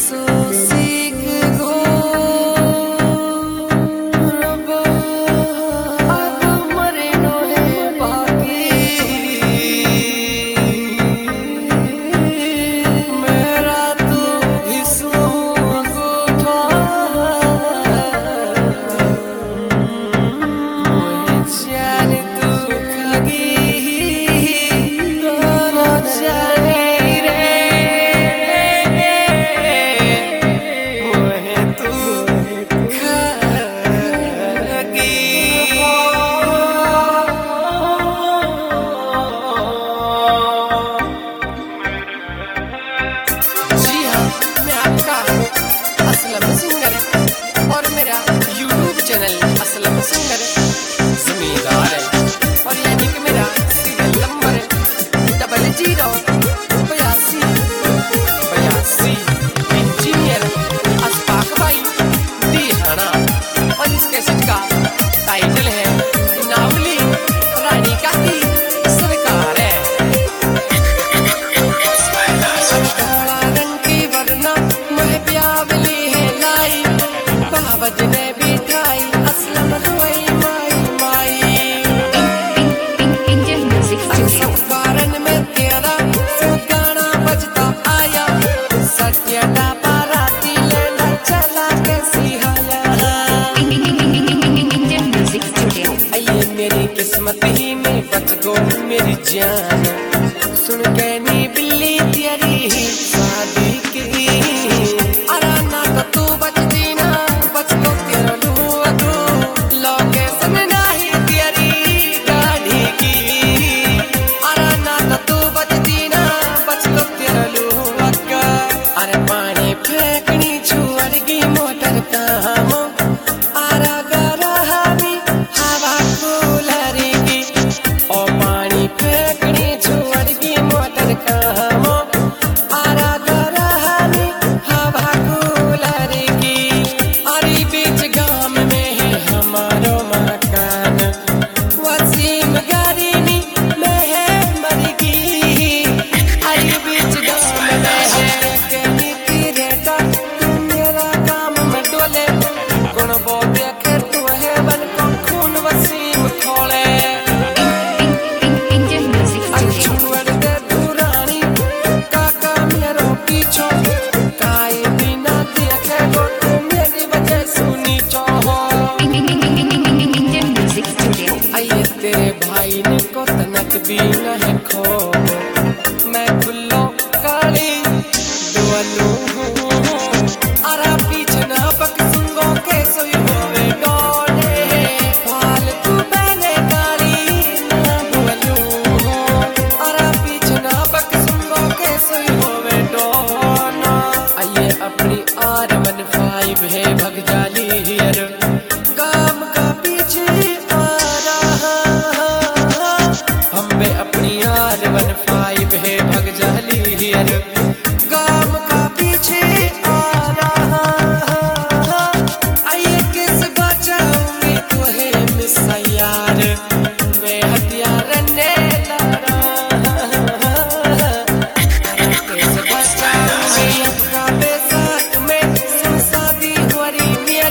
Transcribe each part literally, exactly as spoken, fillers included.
किस्मत ही में बच गो मेरी जान। सुन के नी बिल्ली तेरी शादी की अराना तो तू बचती ना बच गो तेरा लुआ तू लोकेशन नहीं तेरी गाड़ी की अराना तो तू बचती ना बच गो तेरा लुआ का। अरे पानी फेंकनी छुअड़गी मोटर काम आरा गरा हमी हवा कूलरी की ओ पानी फेंकनी छुअड़गी मोटर काम आरा गरा हमी हवा कूलरी की। अरे बीच गांव में है हमारो मकान वसीम गरीनी में है मरगी। अरे बीच गांव में है कहनी की रेटा तू मेरा काम में डोले गुण बो देखे तू है बन को खून वसीम खोले। छुअड़ दे दुरानी काका मेरो पीछो काई बिना देखे गो तू मेरी वजह सुनी चाहो। आइए तेरे भाई ने को तनक भी न है खो मैं खुल्लो काली दुआलू हूँ। अरा पीछे ना पक सुंगो के सोई होवे डोले फालतू मैंने काली ना दुआलू हूँ। अरा पीछे ना पक सुंगो के सोई होवे डोना। आइए अपनी आर वन फाइव है भग जाली हियर गाम का पीछे आ रहा हम बे अपनी आर वन फाइव है भग जाली हियर गाम का पीछे आ रहा। आइए किस बचाऊंगी तो है मिस यार मैं हथियार ने लड़ा। किस बचाऊंगी अपना बेसाथ में शादी हो रही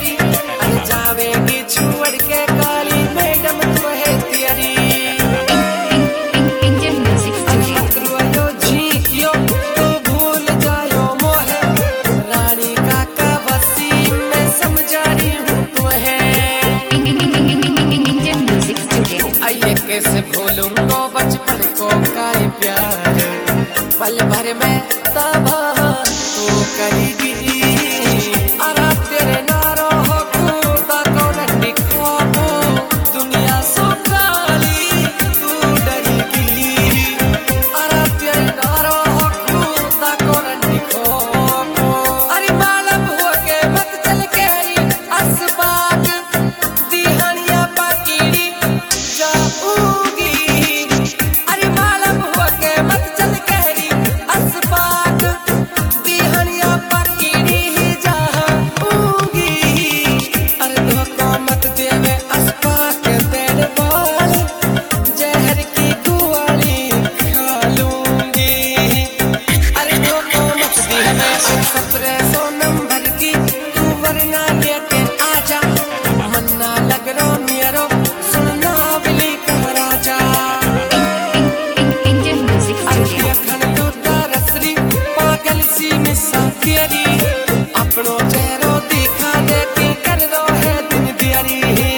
तेरी अपनों चेहरों दिखा दे कि कर दो है दिन दियारी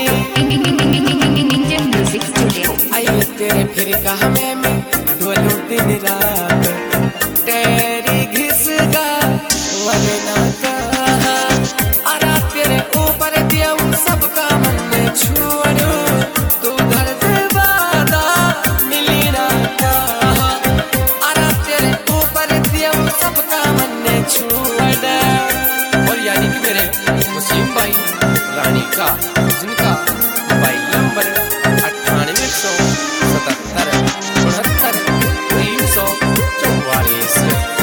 आइए तेरे फिर कहा मैं मैं डोलूं दिन रात तेरी घिसगा वरना कहा अरा तेरे ऊपर दिया सबका मन में छोड़ो तू दर्द वादा मिली ना कहा अरा तेरे ऊपर दिया सबका मन में छोड़ और यानी कि मेरे मुस्लिम भाई रानी का जिनका मोबाइल नंबर अट्ठानवे सौ सतहत्तर उनहत्तर तीन सौ चौवालीस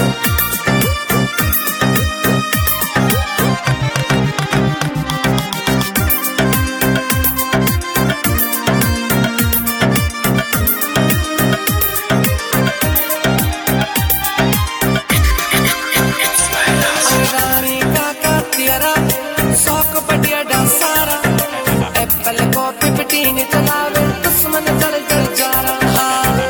चलावे दुश्मन जल जल जा रहा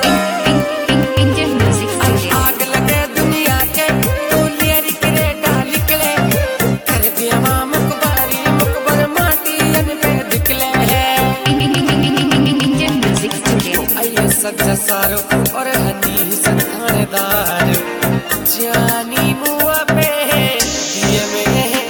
आग लगे दुनिया के तू लियरी करे डाल निकले कर दिया मां मुकबारी मुकबर माटी अन पे निकले है आइए सज्जा सारो और हनी संधानदार जानी मुआ पे दिए में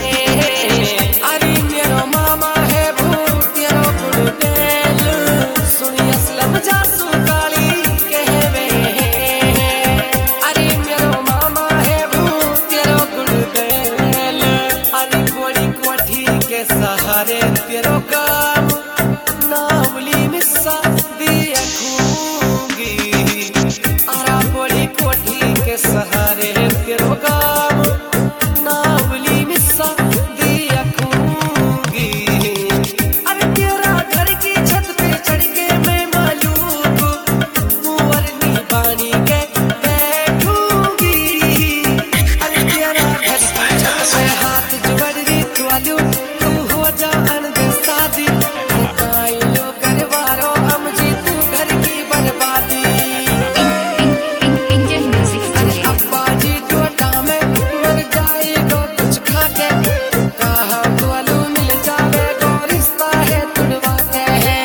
सहारे तेरो काम नावली मिस्सा दिया खूंगी आरा बोली कोठी के सहारे तेरो काम नावली मिस्सा दिया खूंगी अरे तेरा घर की छत पे चढ़ के मैं मालूम मुअरनी पानी के बैठूंगी अरे तेरा घर की छत पे हाथ जोड़ री तुआलू जान दे शादी आई लो करवारो हम जी तू घर की बर्बादी अब्बा जी टोटा में मर जाएगो कुछ खा के कहा बोलू मिल जाएगो रिश्ता है तुड़वाते हैं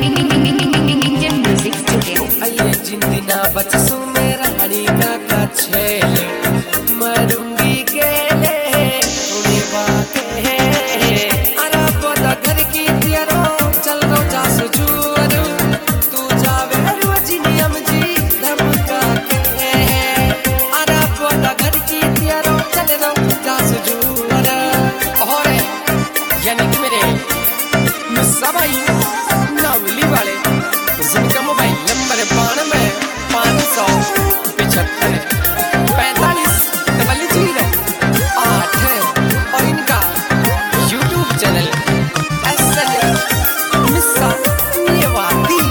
आइए जिंदगी ना बचसू मेरा रानी का का छेले मरूंगी के ले उड़ी बातें नावली वाले जिनका मोबाइल नंबर बानवे पाँच सौ पिछहत्तर पैंतालीस डबल जीरो आठ और इनका YouTube channel S L Missa Nevati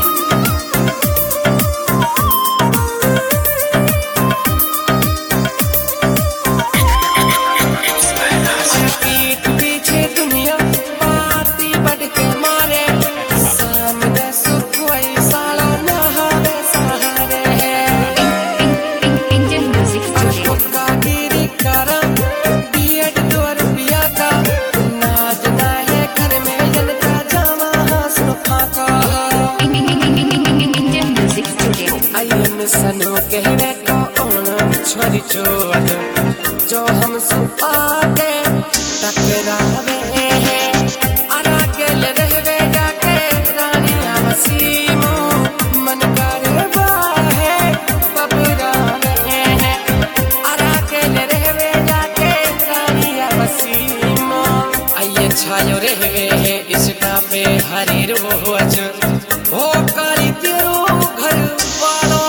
पीठ पीछे दुनिया पाती बढ़ के मारे सनो कहने को ओन छोरी चोर जो हम सब आगे टकरावे हैं अरा के ले रहवे जाके रानिया वसीमो मन करे बाहे बबरावे हैं अरा के ले रहवे जाके रानिया वसीमो आइए छायो रहवे है इसका पे हरी रोज हो काली तेरो घर वालों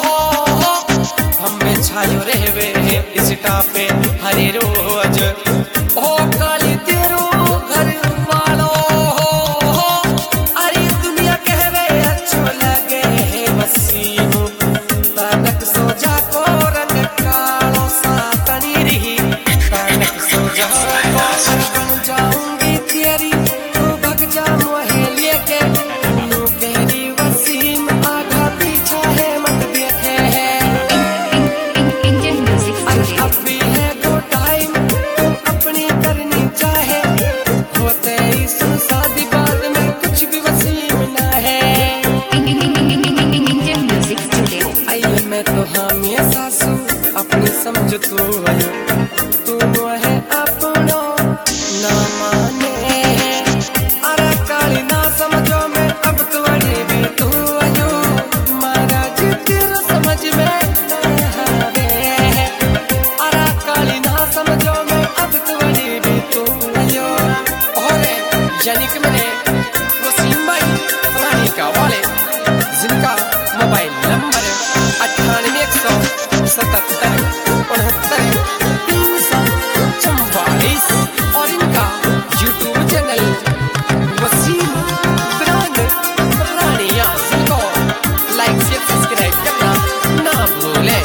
छायो रहवे है इस टापे हरे रोज ओ काली तेरो घर वालो हो अरे दुनिया कहवे अच्छो लगे है वसीमो तनक सो जा को रंग कालो सा तनी रही तनक सो जा को बन जाऊंगी तेरी तू भग जा मोहे लेके यानी कि मैंने वसीम भाई फलानी का वाले जिनका मोबाइल नंबर अट्ठानवे एक सौ सतहत्तर उनहत्तर तीन सौ चौवालीस और इनका यूट्यूब चैनल वसीम ब्रांड रानिया जिनको लाइक शेयर सब्सक्राइब करना ना भूलें।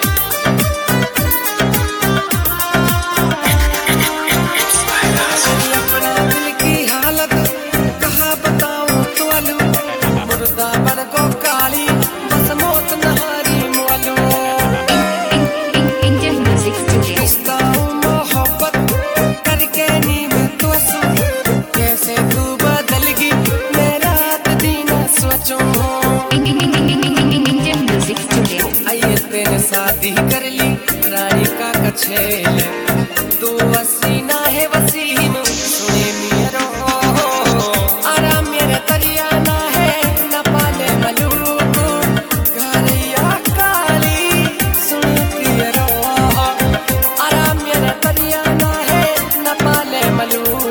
शादी कर ली रानी का कछेल तू वसीना है वसीम सुने मेरो आराम मेरे दरिया ना है न पाले मलूक घरिया काली सुन पियरो आराम मेरे दरिया ना है न पाले मलूक।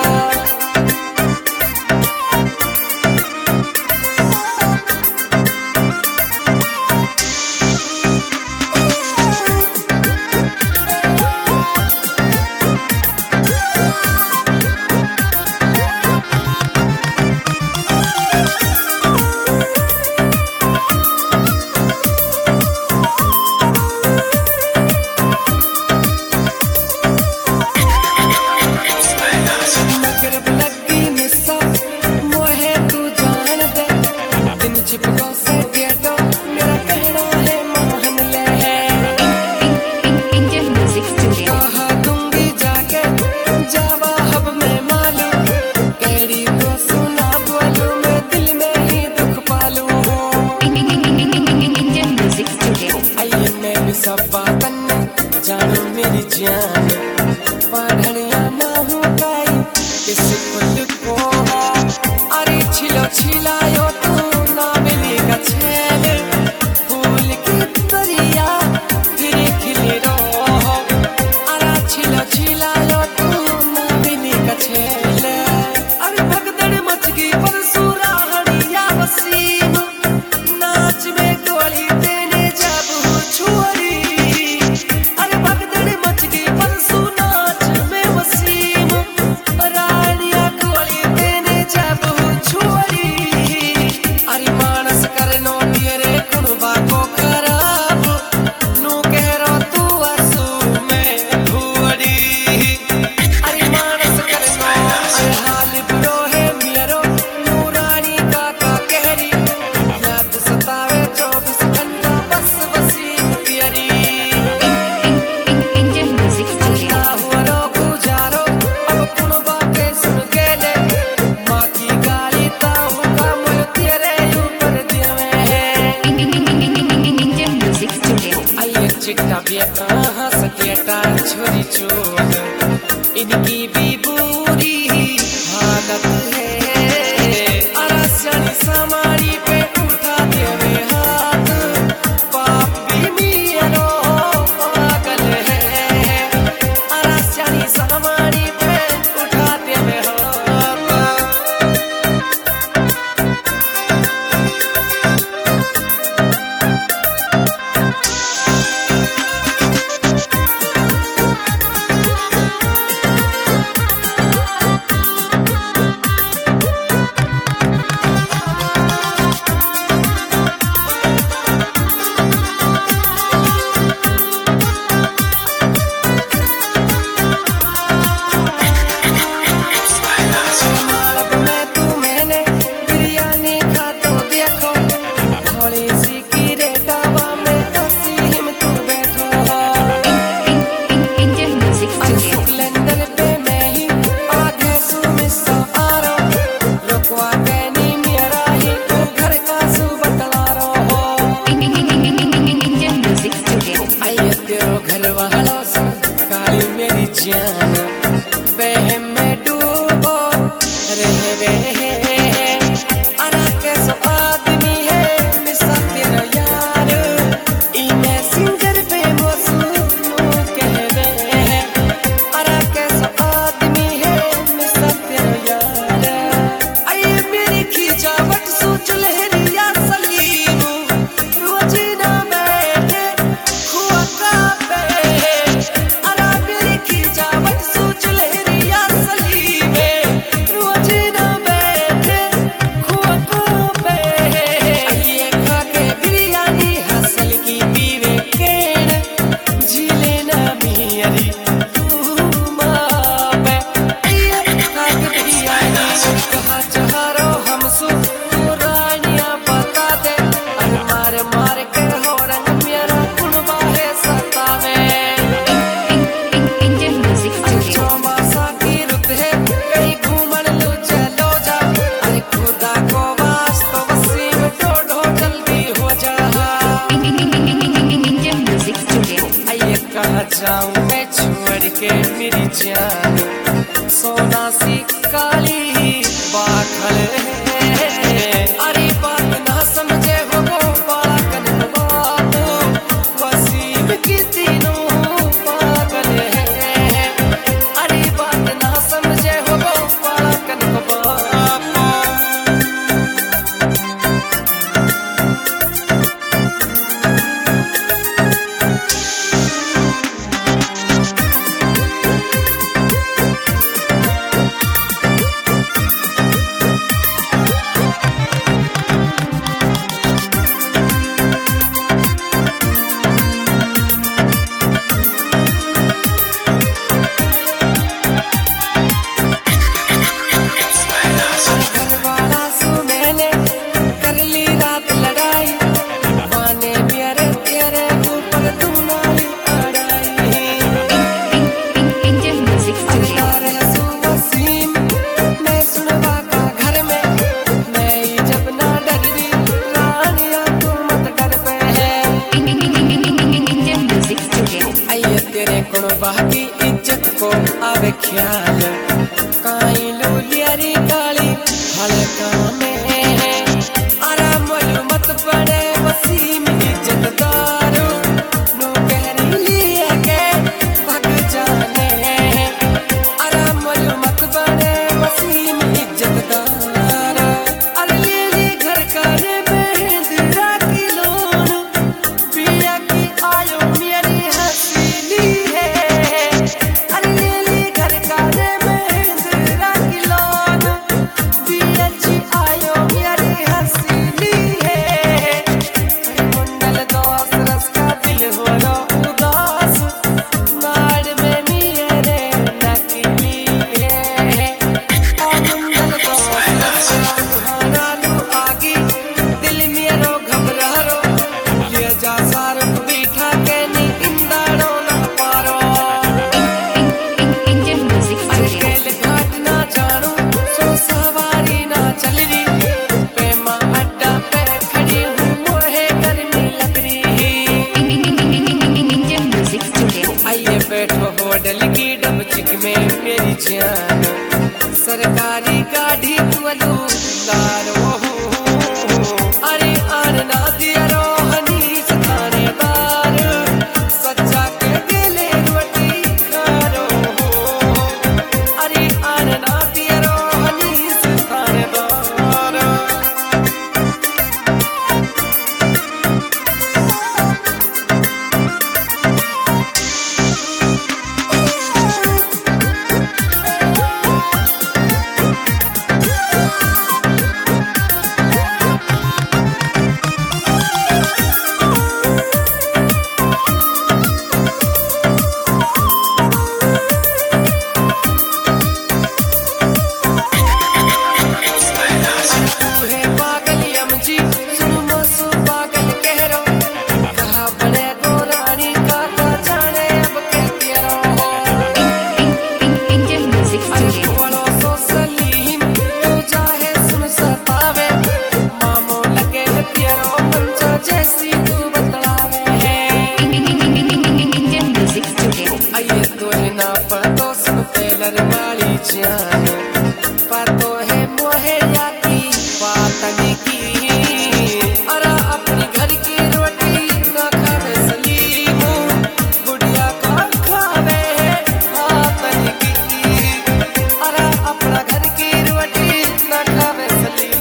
सब बातन जानो मेरी जान पढ़निया ना हूँ काई इस कुल को अरे छिलो छिलायो तू ना मिलेगा छेल फूल की दरिया फिर खिले रो अरे छिलो छिलायो तू ना मिलेगा छेल अरे भगदड़ मच गई परसूरा हड़िया वसीम नाच में गोली देने जब छुअरी चिट्टा बेटा सकेटा छोरी चोर इनकी भी बुरी हालत है अरसनी समारी पे उठा देवे हाथ पाप भी मेरो पागल है अरसनी समारी पे उठा देवे जान बहम में डूबो रहवे अरे कैसो आदमी है मिसा तेरा यार ई मैसेंजर पे मौसू कहवे अरे कैसो आदमी है मिसा तेरा यार। सोना सी काली बाखल है। अरे बात ना समझे हो वो बड़ा कन बात वसीम की तीनों पागल है। अरे बात ना समझे हो वो बड़ा कन बात। बाकी इज्जत को आवे ख्याल काई लूलियारी काली हल्का में आराम मत पड़े वसीम इज्जतदार नो कहरी लिए के भग जाने। आराम मत पड़े वसीम इज्जतदार। अरे ले घर करे मेहंदरा की लोन पिया की आयो मेरी हसीली है। होटल की डबचिक में मेरी जान सरकारी गाड़ी तुलू लारो। अरे आना दिया रोहनी थानेदार सच्चा के दिले रोटी खारो। अरे आना दिया रोहनी थानेदार। वाली जान पातो है मोहे याती पातन की। अरा अपनी घर की रोटी ना खावे सलीम बुढ़िया का खावे पातन की। अरा अपना घर की रोटी ना खावे सलीम।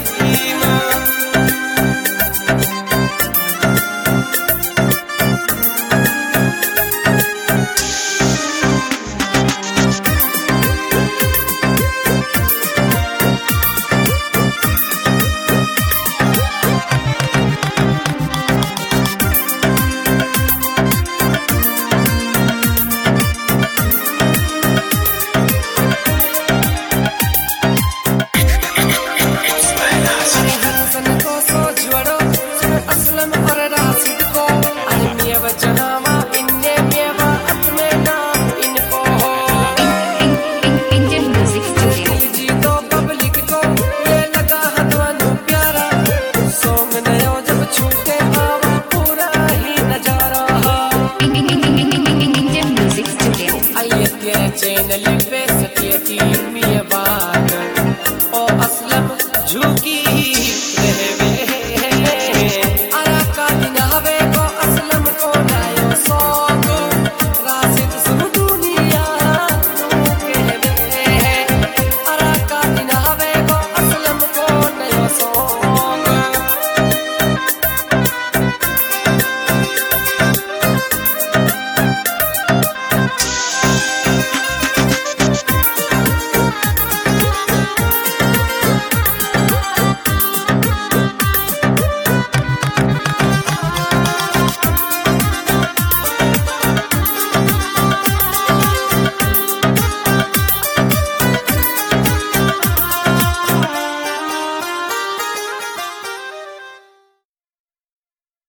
यकीन